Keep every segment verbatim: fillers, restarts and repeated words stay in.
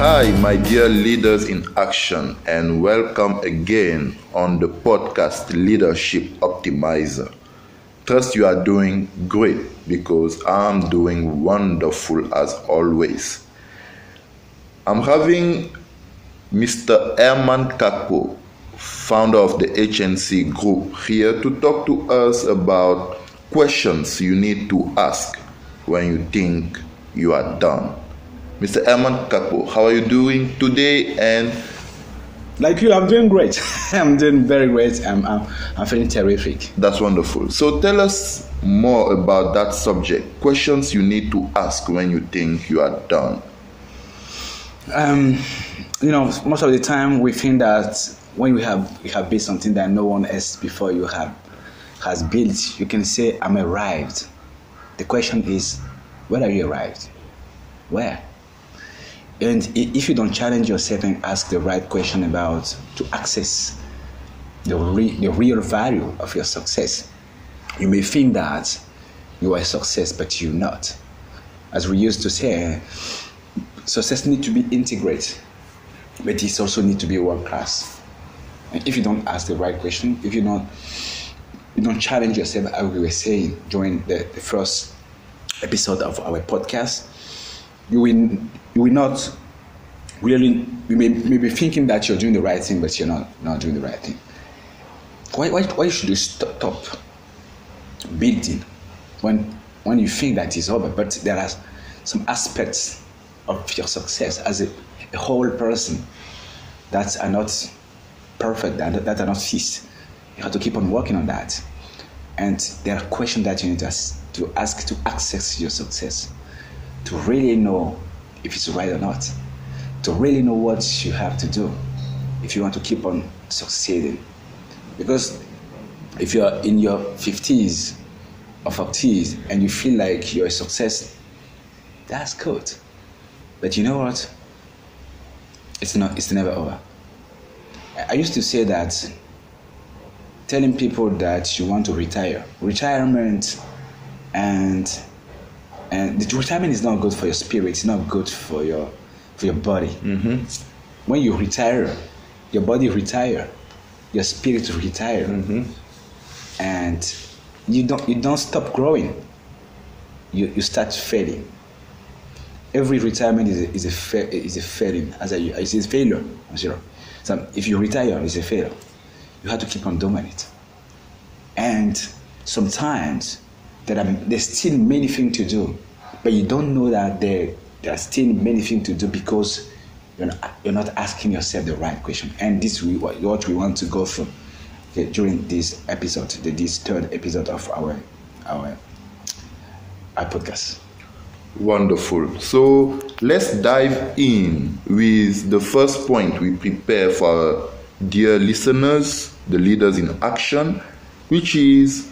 Hi, my dear leaders in action, and welcome again on the podcast Leadership Optimizer. Trust you are doing great because I'm doing wonderful as always. I'm having Mister Herman Kakpo, founder of the H N C Group, here to talk to us about questions you need to ask when you think you are done. Mister Herman Kakpo, how are you doing today? And like you, I'm doing great. I'm doing very great. I'm, I'm, I'm feeling terrific. That's wonderful. So tell us more about that subject. Questions you need to ask when you think you are done. Um, you know, most of the time we think that when we have we have built something that no one else before you have has built, you can say, I'm arrived. The question is, where are you arrived? Where? And if you don't challenge yourself and ask the right question about to access the, re, the real value of your success, you may think that you are a success, but you're not. As we used to say, success needs to be integrated, but it also needs to be world class. And if you don't ask the right question, if you don't, you don't challenge yourself, as we were saying during the, the first episode of our podcast, you will, you will not really, you may, may be thinking that you're doing the right thing, but you're not, not doing the right thing. Why, why, why should you stop building when, when you think that it's over? But there are some aspects of your success as a, a whole person that are not perfect, that, that are not fixed. You have to keep on working on that. And there are questions that you need to ask, to ask to access your success, to really know if it's right or not, to really know what you have to do if you want to keep on succeeding. Because if you're in your fifties or forties and you feel like you're a success, that's good. But you know what? It's not. It's never over. I used to say that telling people that you want to retire, retirement and and the retirement is not good for your spirit. It's not good for your for your body. Mm-hmm. When you retire, your body retire, your spirit retire, mm-hmm. and you don't you don't stop growing. You you start failing. Every retirement is a, is a fa- is a failing, as a is a failure. Zero. So if you retire, it's a failure. You have to keep on doing it. And sometimes there are there's still many things to do, but you don't know that there there are still many things to do because you're not, you're not asking yourself the right question. And this is what, what we want to go through okay, during this episode, the, this third episode of our our our podcast. Wonderful. So let's dive in with the first point we prepare for our dear listeners, the leaders in action, which is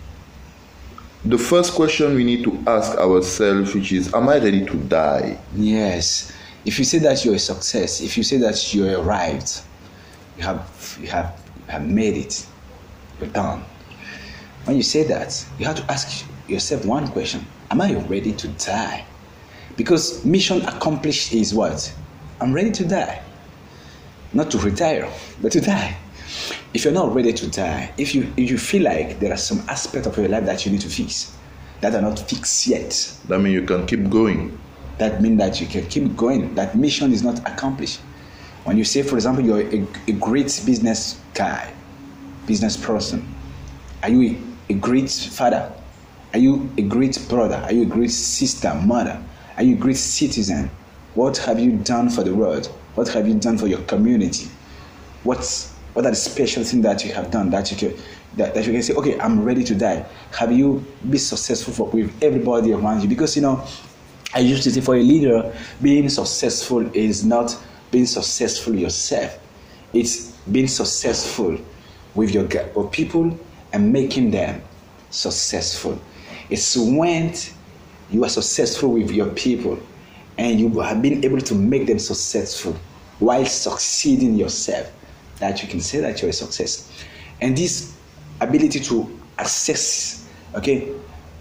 the first question we need to ask ourselves, which is, am I ready to die? Yes. If you say that you're a success, if you say that you arrived, you have you have, you have made it, you're done. When you say that, you have to ask yourself one question: am I ready to die? Because mission accomplished is what? I'm ready to die. Not to retire, but to die. If you're not ready to die, if you if you feel like there are some aspects of your life that you need to fix, that are not fixed yet, that means you can keep going. That means that you can keep going. That mission is not accomplished. When you say, for example, you're a, a great business guy, business person, are you a, a great father? Are you a great brother? Are you a great sister, mother? Are you a great citizen? What have you done for the world? What have you done for your community? What's What are the special things that you have done that you can that, that you can say, okay, I'm ready to die? Have you been successful for, with everybody around you? Because, you know, I used to say for a leader, being successful is not being successful yourself. It's being successful with your with people and making them successful. It's when you are successful with your people and you have been able to make them successful while succeeding yourself, that you can say that you're a success. And this ability to access, okay,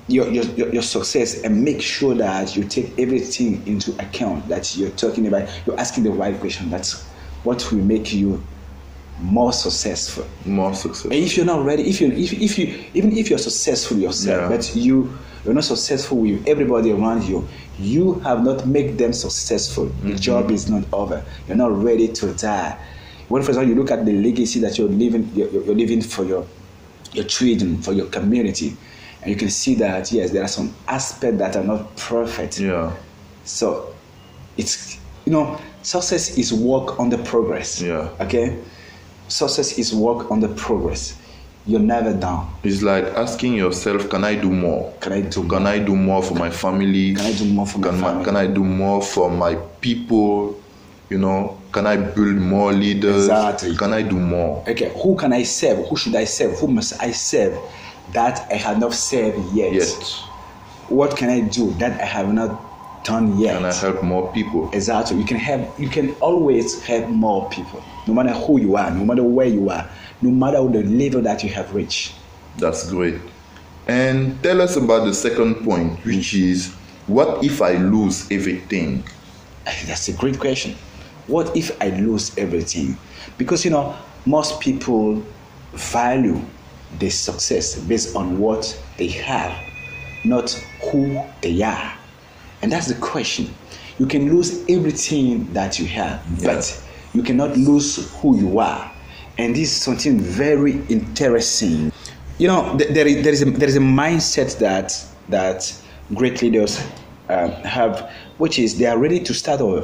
your, your your your success and make sure that you take everything into account that you're talking about. You're asking the right question. That's what will make you more successful. More successful. And if you're not ready, if you if if you even if you're successful yourself, Yeah. but you you're not successful with everybody around you, you have not made them successful. The job is not over. You're not ready to die. When, for example, you look at the legacy that you're living, you're, you're living for your your children, for your community, and you can see that yes, there are some aspects that are not perfect. Yeah. So it's, you know, success is work on the progress. Yeah. Okay. Success is work on the progress. You're never done. It's like asking yourself, can I do more? Can I do Can I do more for my family? Can I do more for my Can, family? can I do more for my people? You know, can I build more leaders? Exactly. Can I do more? Okay, who can I serve? Who should I serve? Who must I serve that I have not served yet? Yet, What can I do that I have not done yet? can I help more people? Exactly. You can help. You can always help more people, no matter who you are, no matter where you are, no matter the level that you have reached. That's great. And tell us about the second point, which is, what if I lose everything? That's a great question. What if I lose everything? Because, you know, most people value their success based on what they have, not who they are. And that's the question. You can lose everything that you have, Yeah. but you cannot lose who you are. And this is something very interesting. You know, th- there is there is a, there is a mindset that that great leaders uh, have, which is they are ready to start over.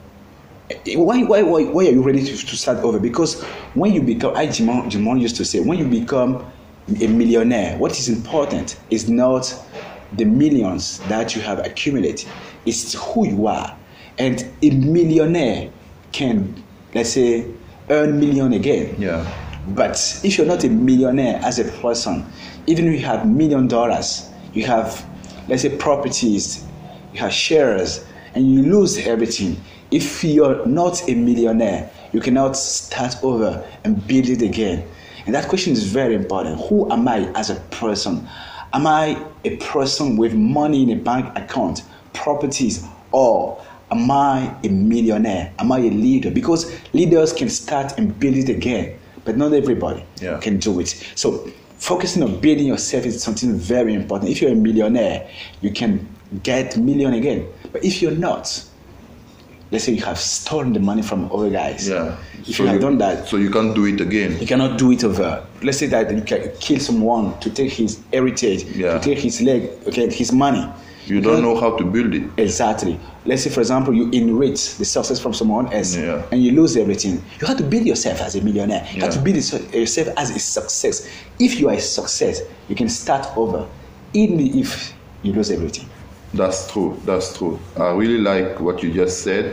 Why why why, why are you ready to, to start over? Because when you become, I Jimon, Jimon used to say, when you become a millionaire, what is important is not the millions that you have accumulated, it's who you are. And a millionaire can, let's say, earn million again. Yeah. But if you're not a millionaire as a person, even if you have million dollars, you have, let's say, properties, you have shares, and you lose everything. If you're not a millionaire, you cannot start over and build it again. And that question is very important. Who am I as a person? Am I a person with money in a bank account, properties, or am I a millionaire? Am I a leader? Because leaders can start and build it again, but not everybody Yeah. can do it. So focusing on building yourself is something very important. If you're a millionaire, you can get million again. But if you're not, let's say you have stolen the money from other guys. Yeah. If So you have done that, So you can't do it again. you cannot do it over. Let's say that you can kill someone to take his heritage, Yeah. to take his leg, okay, his money. You don't know how to build it. Exactly. Let's say, for example, you inherit the success from someone else, Yeah. and you lose everything. You have to build yourself as a millionaire. You have Yeah. to build yourself as a success. If you are a success, you can start over, even if you lose everything. That's true. That's true. I really like what you just said.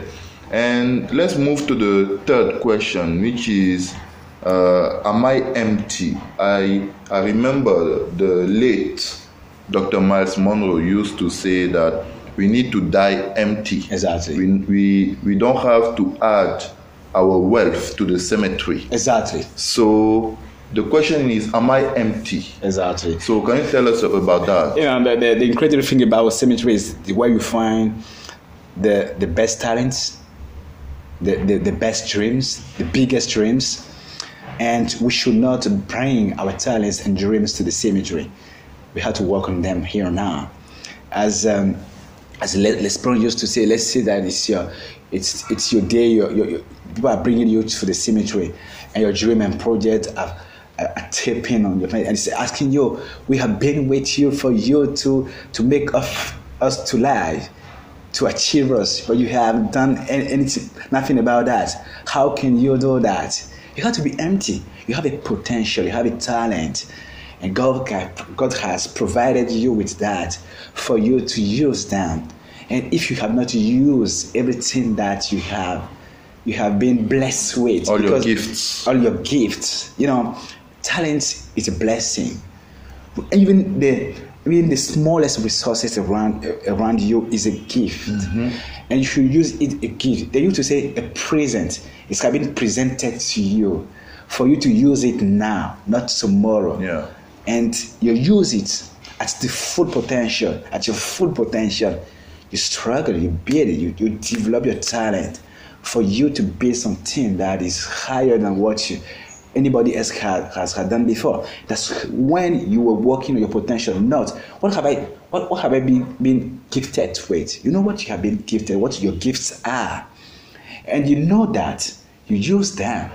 And let's move to the third question, which is, uh, am I empty? I I remember the late Doctor Miles Monroe used to say that we need to die empty. Exactly. We, we, we don't have to add our wealth to the cemetery. Exactly. So the question is, am I empty? Exactly. So can you tell us about that? Yeah, the, the, the incredible thing about cemetery is where you find the the best talents, the, the, the best dreams, the biggest dreams. And we should not bring our talents and dreams to the cemetery. We have to work on them here now. As um, as Les Les Brown used to say, let's say that it's your it's it's your day. Your, your, your, people are bringing you to the cemetery, and your dream and project are, are, are tapping on your face, and it's asking you, "We have been with you for you to to make us us to live, to achieve us, but you have done any, anything, nothing about that. How can you do that? You have to be empty. You have a potential. You have a talent." And God, God has provided you with that for you to use them. And if you have not used everything that you have, you have been blessed with. All your because gifts. All your gifts. You know, talent is a blessing. Even the even the smallest resources around around you is a gift. Mm-hmm. And you should use it a gift. They used to say a present. It's been presented to you for you to use it now, not tomorrow. Yeah. And you use it at the full potential, at your full potential, you struggle, you build it, you, you develop your talent for you to be something that is higher than what you, anybody else has, has, has done before. That's when you were working on your potential. Not what have I what, what have I been, been gifted with? You know what you have been gifted, what your gifts are. And you know that you use them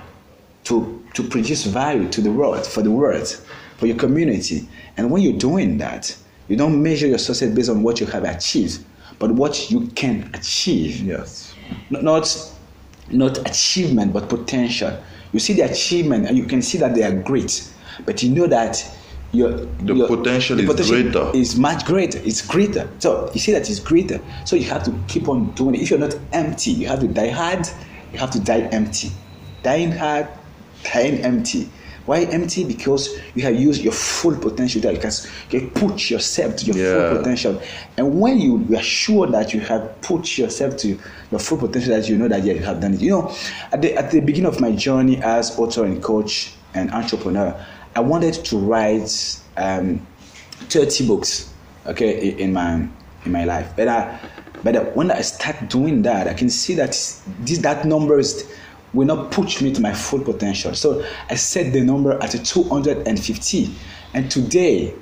to, to produce value to the world, for the world, for your community. And when you're doing that, you don't measure your success based on what you have achieved, but what you can achieve. Yes. Not, not achievement, but potential. You see the achievement and you can see that they are great, but you know that your the your, potential the is potential greater. Is much greater. It's greater. So you see that it's greater. So you have to keep on doing it. If you're not empty, you have to die hard. You have to die empty. Dying hard, dying empty. Why empty? Because you have used your full potential. That you can, you can put yourself to your Yeah. full potential. And when you are sure that you have put yourself to your full potential, that you know that yeah, you have done it. You know, at the at the beginning of my journey as author and coach and entrepreneur, I wanted to write um, thirty books, okay, in my in my life. But I, but when I start doing that, I can see that this that number is will not push me to my full potential. So I set the number at two hundred fifty, and today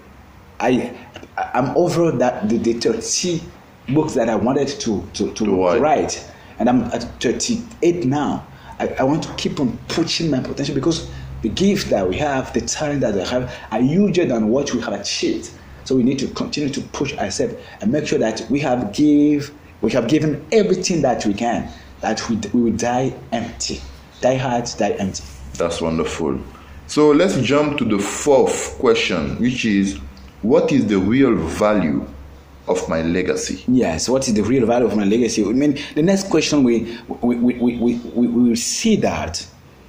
I I'm over that the, the thirty books that I wanted to to, to, To write. write, and I'm at thirty-eight now. I, I want to keep on pushing my potential because the gift that we have, the talent that we have, are huger than what we have achieved. So we need to continue to push ourselves and make sure that we have give we have given everything that we can, that we, we will die empty. Die hard, die empty. That's wonderful. So let's jump to the fourth question, which is, what is the real value of my legacy? Yes, what is the real value of my legacy? I mean, the next question we we, we, we, we, we will see that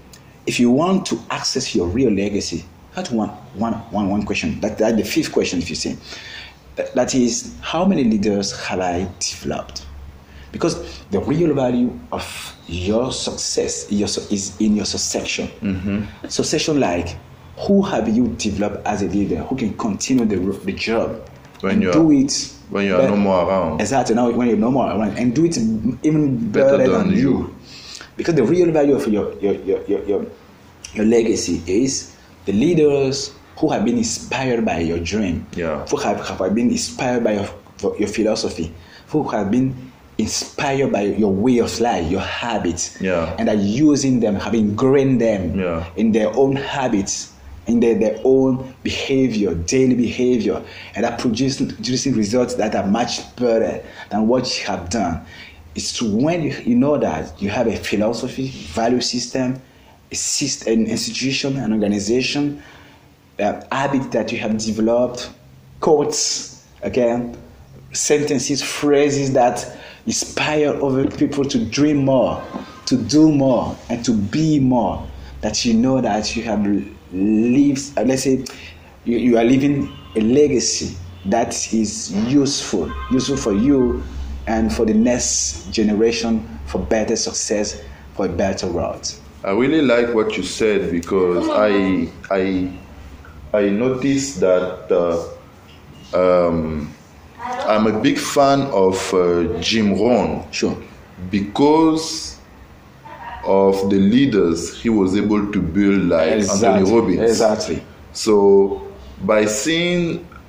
if you want to access your real legacy, that's one, one, one, one question. That, that's the fifth question, if you say. That, that is, how many leaders have I developed? Because the real value of your success is in your succession. Mm-hmm. Succession, like, who have you developed as a leader who can continue the, the job When and you do are, it when you are no more around. Exactly. Now, when you're no more around, and do it even better, Better than, than you. you. Because the real value of your your, your, your, your your legacy is the leaders who have been inspired by your dream, Yeah. who have, have been inspired by your, your philosophy, who have been inspired by your way of life, your habits, Yeah. and are using them, have ingrained them Yeah. in their own habits, in their, their own behavior, daily behavior, and are producing, producing results that are much better than what you have done. It's to when you, you know that you have a philosophy, value system, a system, an institution, an organization, uh, habit that you have developed, quotes, okay, sentences, phrases that inspire other people to dream more, to do more, and to be more. That you know that you have lived, uh, let's say, you, you are living a legacy that is useful, useful for you and for the next generation, for better success, for a better world. I really like what you said because I I I noticed that uh, um, I'm a big fan of uh, Jim Rohn. Sure. Because of the leaders he was able to build, like Exactly. Anthony Robbins. Exactly. So by seeing